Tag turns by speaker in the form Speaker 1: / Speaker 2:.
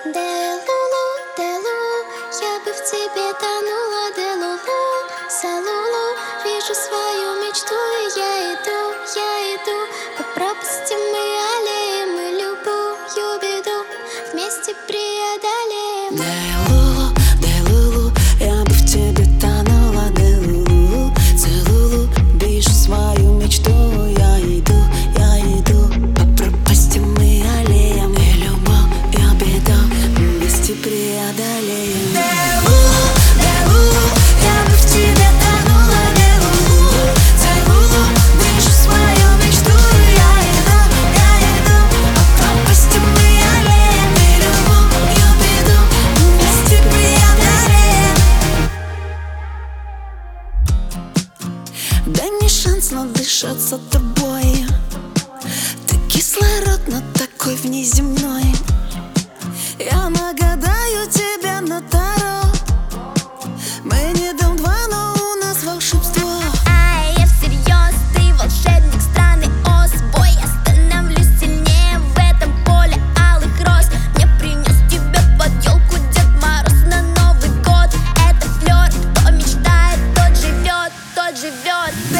Speaker 1: Делулу, Делу, я бы в тебе тонула. Делулу, Салулу, вижу свою мечту, и я иду по пропастям и аллеям, мы любую беду вместе преодолеем.
Speaker 2: Делулу, Делулу, я бы в тебе тонула. Делулу, Целулу, вижу свою мечту, я иду по пропастям и аллеям, и любую беду вместе преодолеем. Делулу, Делулу, я бы в тебе тонула. Делулу, Целулу, вижу свою мечту, я иду по пропастям и аллеям, и любую беду вместе преодолеем. Дай мне шанс надышаться тобой. Ты кислород, но такой внеземной. Я нагадаю тебя на таро. Мы не дом два, но у нас волшебство.
Speaker 1: Ай, я всерьез, ты волшебник страны Оз. Бой, я становлюсь сильнее в этом поле алых роз. Мне принес тебя под елку Дед Мороз на Новый год. Это флёр, кто мечтает, тот живет, тот живет.